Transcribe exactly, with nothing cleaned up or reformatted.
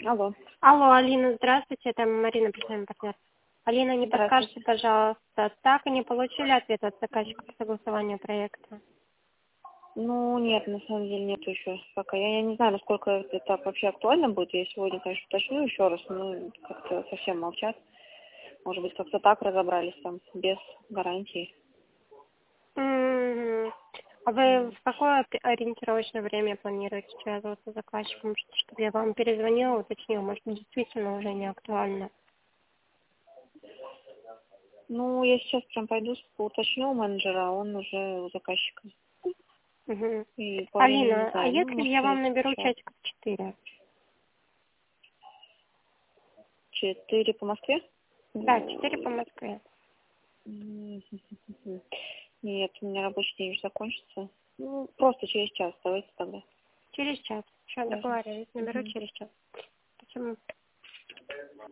Алло. Алло, Алина, здравствуйте, это Марина, представляем партнер. Алина, не подскажете, пожалуйста, так и не получили ответ от заказчика по согласованию проекта? Ну, нет, на самом деле нет еще пока. Я, я не знаю, насколько это вообще актуально будет. Я сегодня, конечно, уточню еще раз, но как-то совсем молчат. Может быть, как-то так разобрались там, без гарантии. М, А вы в какое ори- ориентировочное время планируете связываться с заказчиком, ш- чтобы я вам перезвонила, уточнила, может, действительно уже не актуально? Ну, я сейчас прям пойду уточню у менеджера, а он уже у заказчика. Мгм. И по времени не Алина, а знаю, ну, если может, я вам через наберу час. часиков четыре? Четыре по Москве? Да, четыре по Москве. М, Нет, у меня рабочий день уже закончится. Ну, просто через час, давайте тогда. Через час. Все, Свяжемся. договорились, наберу Мгм. через час.